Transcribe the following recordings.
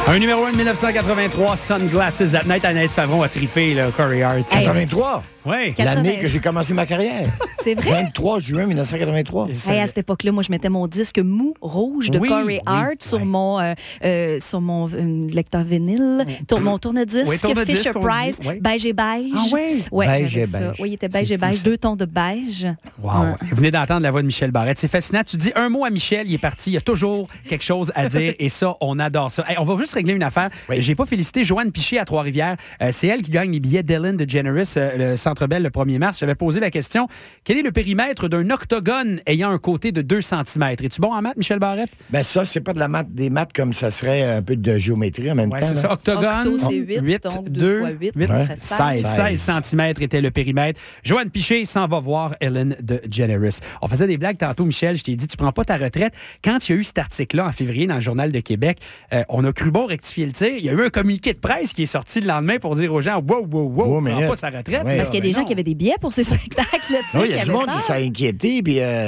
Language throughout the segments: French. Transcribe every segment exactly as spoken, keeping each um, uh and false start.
Un numéro un de dix-neuf cent quatre-vingt-trois, Sunglasses at Night. Anaïs Favron a trippé, là, Corey Hart. quatre-vingt-trois? Oui. L'année que j'ai commencé ma carrière. C'est vrai? vingt-trois juin mille neuf cent quatre-vingt-trois. Hey, à cette époque-là, moi, je mettais mon disque mou rouge de Oui, Corey oui, Hart sur ouais. mon, euh, euh, sur mon euh, lecteur vinyle, tour- mon tourne-disque, Oui, tourne-disque, Fisher on Price, dit, oui. beige et beige. Ah oui? Ouais, Beige j'avais et ça. beige. Oui, il était beige C'est et fou, beige, ça. deux tons de beige. Wow. Ouais. Vous venez d'entendre la voix de Michel Barrette. C'est fascinant. Tu dis un mot à Michel, il est parti. Il y a toujours quelque chose à dire. Et ça, on adore ça. Hey, on va juste régler une affaire. Oui. J'ai pas félicité Joanne Piché à Trois-Rivières. Euh, c'est elle qui gagne les billets d'Ellen DeGeneres, euh, le Centre Bell, le premier mars. J'avais posé la question, quel est le périmètre d'un octogone ayant un côté de deux centimètres? Es-tu bon en maths, Michel Barrette? Ben ça, c'est pas de la maths, des maths comme ça serait un peu de géométrie en même Oui, temps. c'est là. ça. Octogone. Octo, c'est huit, donc deux fois huit, ça serait seize. seize. seize centimètres était le périmètre. Joanne Piché s'en va voir Ellen DeGeneres. On faisait des blagues tantôt, Michel. Je t'ai dit, tu prends pas ta retraite. Quand il y a eu cet article-là en février dans le Journal de Québec, euh, on a cru bon rectifier le tir. Il y a eu un communiqué de presse qui est sorti le lendemain pour dire aux gens, wow, wow, wow, Wow, on prend minute. pas sa retraite. Ouais. Parce qu'il y a des Ben gens non. qui avaient des billets pour ces spectacles. Tu sais, Oui, il y qui a du avaient monde peur. qui s'est inquiété, puis euh,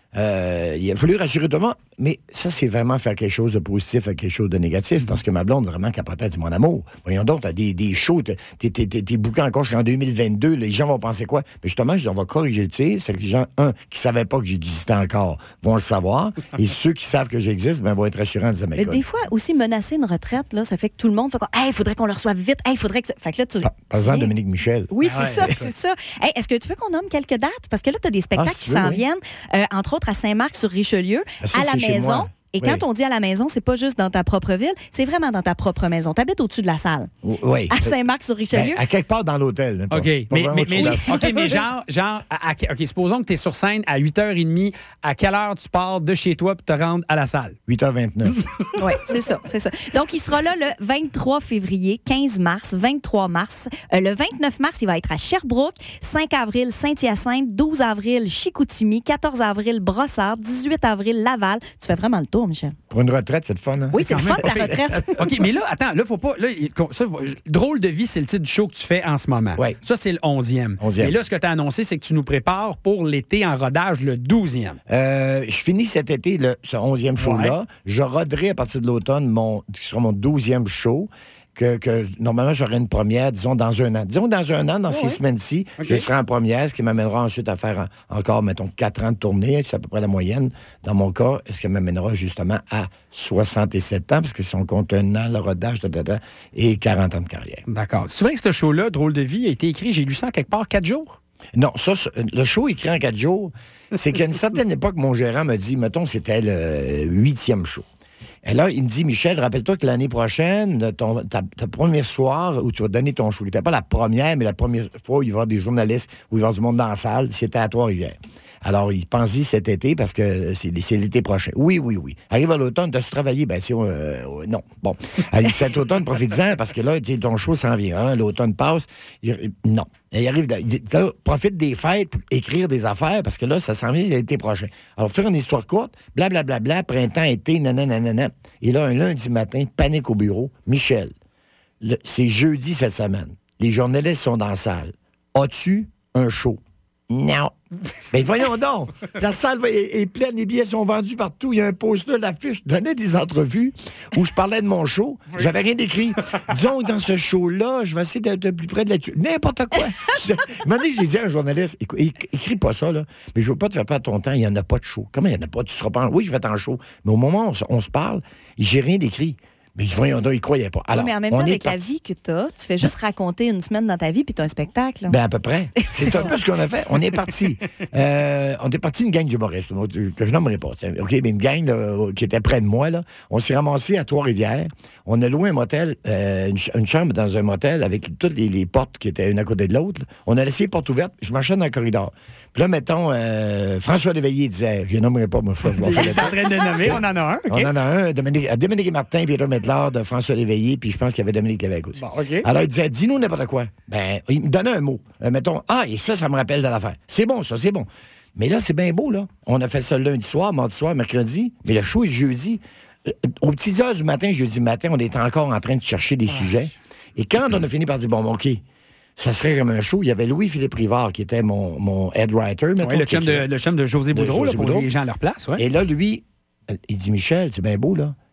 euh, il a fallu rassurer tout le monde. Mais ça, c'est vraiment faire quelque chose de positif à quelque chose de négatif, parce que ma blonde vraiment capotait, elle dit, mon amour, voyons donc, t'as des, des shows, t'es, t'es, t'es, t'es bouqué encore jusqu'en deux mille vingt-deux, les gens vont penser quoi? Mais justement, je dis, on va corriger le tir, c'est que les gens, un, qui ne savaient pas que j'existais encore, vont le savoir, et ceux qui savent que j'existe, ben, vont être rassurants en disant, mais Mais écoute, des fois, aussi, menacer une retraite, là, ça fait que tout le monde fait comme, hey, il faudrait qu'on le reçoive vite. Hey, il faudrait que ça. Fait que là, tu. par, par exemple, Tiens. Dominique Michel. Oui, Ah c'est ouais. ça, c'est ça. Hey, est-ce que tu veux qu'on nomme quelques dates? Parce que là, tu as des spectacles Ah, si qui tu veux, s'en oui. viennent, euh, entre autres à Saint-Marc-sur-Richelieu, Ah, ça, à la c'est chez maison. moi. Et Oui. quand on dit à la maison, c'est pas juste dans ta propre ville, c'est vraiment dans ta propre maison. Tu habites au-dessus de la salle. Oui. À Saint-Marc-sur-Richelieu. Ben, à quelque part dans l'hôtel. là, OK, pas mais, vraiment mais, au-dessus mais, de la salle. OK, mais genre, genre à- à- OK, supposons que tu es sur scène à huit heures trente. À quelle heure tu pars de chez toi pour te rendre à la salle? huit heures vingt-neuf. Oui, c'est ça, c'est ça. Donc, il sera là le vingt-trois février, quinze mars, vingt-trois mars. Euh, le vingt-neuf mars, il va être à Sherbrooke. cinq avril, Saint-Hyacinthe. douze avril, Chicoutimi. quatorze avril, Brossard. dix-huit avril, Laval. Tu fais vraiment le tour, Michel. Pour une retraite, c'est le fun, hein? Oui, c'est le quand fun de même ta retraite. OK, mais là, attends, là, faut pas. Là, il- ça, Drôle de vie, c'est le titre du show que tu fais en ce moment. Ouais. Ça, c'est le onzième. onzième. Mais là, ce que tu as annoncé, c'est que tu nous prépares pour l'été en rodage, le douzième. Euh, je finis cet été le, ce onzième show-là. Ouais. Je roderai à partir de l'automne mon, qui sera mon douzième show. Que, que normalement, j'aurai une première, disons, dans un an. Disons, dans un an, dans ces ouais. semaines-ci, OK. je serai en première, ce qui m'amènera ensuite à faire en- encore, mettons, quatre ans de tournée. C'est à peu près la moyenne. Dans mon cas, ce qui m'amènera justement à soixante-sept ans, parce que si on compte un an, le rodage, ta, ta, ta, et quarante ans de carrière. D'accord. C'est vrai que ce show-là, Drôle de vie, a été écrit, j'ai lu ça en quelque part, quatre jours? Non, ça, c'est- le show écrit en quatre jours, c'est qu'à une certaine époque, mon gérant me dit, mettons, c'était le huitième show. Et là, il me dit, Michel, rappelle-toi que l'année prochaine, ton, ta, ta première soir où tu vas donner ton show, qui n'était pas la première, mais la première fois où il va y avoir des journalistes, où il va y avoir du monde dans la salle, c'était à Trois-Rivières. Alors, il pense-y cet été parce que c'est, c'est l'été prochain. Oui, oui, oui. Arrive à l'automne, t'as-tu travaillé? Ben, c'est, euh, euh, non. Bon. Allez, cet automne, profite-en parce que là, tu sais, ton show s'en vient. Hein? L'automne passe. Il- non. Et il arrive, de- il- là, profite des fêtes pour écrire des affaires parce que là, ça s'en vient l'été prochain. Alors, faire une histoire courte, blablabla, bla, bla, bla, printemps, été, nanana. Et là, un lundi matin, panique au bureau. Michel, le- c'est jeudi cette semaine. Les journalistes sont dans la salle. As-tu un show? Non. Ben voyons donc. La salle va- est, est pleine, les billets sont vendus partout. Il y a un poster, l'affiche. Je donnais des entrevues où je parlais de mon show. J'avais rien d'écrit. Disons que dans ce show-là, je vais essayer d'être plus près de là-dessus. N'importe quoi. Je- Un moment donné, j'ai dit à un journaliste, écoute, é- écris pas ça, là. Mais je veux pas te faire perdre ton temps. Il n'y en a pas de show. Comment il n'y en a pas? Tu seras pas en... Oui, je vais être en show. Mais au moment où on se, on se parle, j'ai rien d'écrit. Mais voyons donc, ils croyaient pas. Alors, Oui, mais en même on temps, est avec la parti. vie que tu as, tu fais juste raconter une semaine dans ta vie puis tu as un spectacle. là. Ben, à peu près. C'est C'est un ça. peu ce qu'on a fait. On est parti. Euh, on est parti une gang d'humoristes, moi, que je nommerai pas. tiens. OK, mais une gang là, qui était près de moi. Là. On s'est ramassé à Trois-Rivières. On a loué un motel, euh, une, ch- une chambre dans un motel avec toutes les, les portes qui étaient une à côté de l'autre. là. On a laissé les portes ouvertes. Je marchais dans le corridor. Puis là, mettons, euh, François Léveillé disait, je ne nommerai pas, moi, François. Tu es en train de nommer, on en a un, OK? On en a un, Dominique, Dominique et Martin, Pierre Métlard, de François Léveillé, puis je pense qu'il y avait Dominique Lévesque aussi. Bon, OK. Alors, il disait, dis-nous n'importe quoi. Ben, il me donnait un mot. Euh, mettons, ah, et ça, ça me rappelle de l'affaire. C'est bon, ça, c'est bon. Mais là, c'est bien beau, là. On a fait ça lundi soir, mardi soir, mercredi, mais le show est jeudi. Euh, Aux petites heures du matin, jeudi matin, on était encore en train de chercher des sujets. Et quand on a fini par dire, bon, OK, ça serait comme un show, il y avait Louis-Philippe Rivard, qui était mon, mon head writer. mettons, Oui, le qui chum de, écrivait. le chum de José De Boudreau, José là, pour Boudreau. les gens à leur place. Ouais. Et là, lui, il dit, Michel, c'est bien beau, là,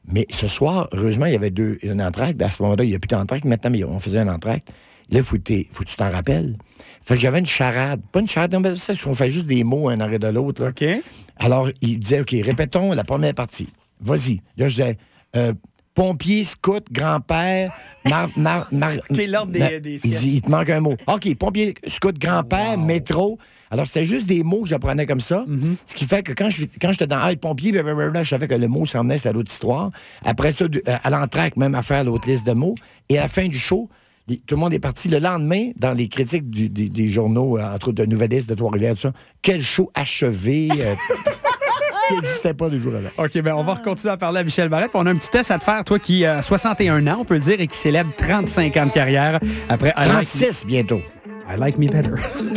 Mais ce soir, heureusement, il y avait deux, un entracte. À ce moment-là, il n'y a plus d'entracte. Maintenant, mais on faisait un entracte. Là, il faut, faut que tu t'en rappelles. Fait que j'avais une charade. Pas une charade, mais ça, on fait juste des mots un arrêt de l'autre. Là. OK. Alors, il disait, OK, répétons la première partie. Vas-y. Là, je disais, euh, pompier, scout, grand-père, mar... mar, mar OK, l'ordre des, na, des il dit, il te manque un mot. OK, pompier, scout, grand-père, wow. métro. Alors, c'était juste des mots que j'apprenais comme ça. Mm-hmm. Ce qui fait que quand je quand j'étais dans ah, pompier, blablabla, je savais que le mot s'en venait, c'était l'autre histoire. Après ça, à l'entracte, même à faire l'autre liste de mots. Et à la fin du show, les, tout le monde est parti. Le lendemain, dans les critiques du, des, des journaux, entre autres de Nouvelliste, de Trois-Rivières, tout ça, quel show achevé. Euh, qui n'existait pas du jour à l'heure. OK, bien, on va continuer à parler à Michel Barrette. On a un petit test à te faire, toi qui a soixante et un ans, on peut le dire, et qui célèbre trente-cinq ans de carrière après... trente-six bientôt. I like me better.